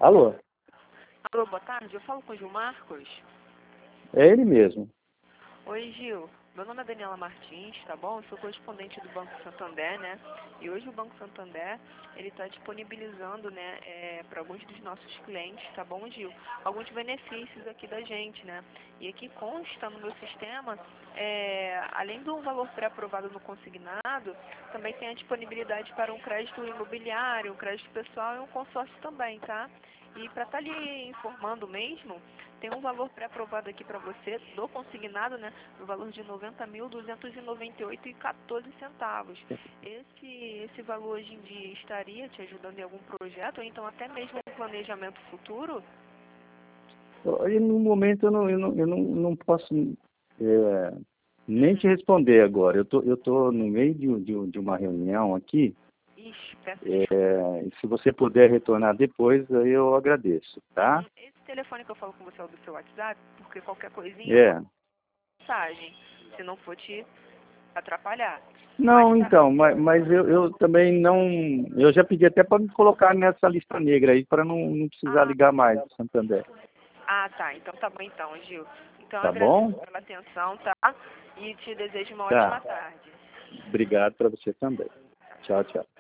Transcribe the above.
Alô? Alô, boa tarde. Eu falo com o Gil Marcos. É ele mesmo. Oi, Gil. Meu nome é Daniela Martins, tá bom? Eu sou correspondente do Banco Santander, né? E hoje o Banco Santander, ele está disponibilizando, né, para alguns dos nossos clientes, tá bom, Gil? Alguns benefícios aqui da gente, né? E aqui consta no meu sistema, além do valor pré-aprovado no consignado, também tem a disponibilidade para um crédito imobiliário, um crédito pessoal e um consórcio também, tá? E para estar lhe informando mesmo, tem um valor pré-aprovado aqui para você, do consignado, né, no valor de R$ 90.298,14. Esse valor hoje em dia estaria te ajudando em algum projeto, ou então até mesmo um planejamento futuro? E no momento eu não posso nem te responder agora. Eu tô no meio de uma reunião aqui. Ixi, peço desculpa. E se você puder retornar depois, aí eu agradeço, tá? Esse telefone que eu falo com você é o do seu WhatsApp, porque qualquer coisinha eu É. mando mensagem, se não for te atrapalhar. Mais Não, tarde. então, mas eu também não. Eu já pedi até para me colocar nessa lista negra aí, para não precisar Ah, ligar mais do Santander. tá. Então tá bom então, Gil. Então eu Tá agradeço bom? pela atenção, tá? E te desejo uma ótima Tá. tarde. Obrigado para você também. Tchau, tchau.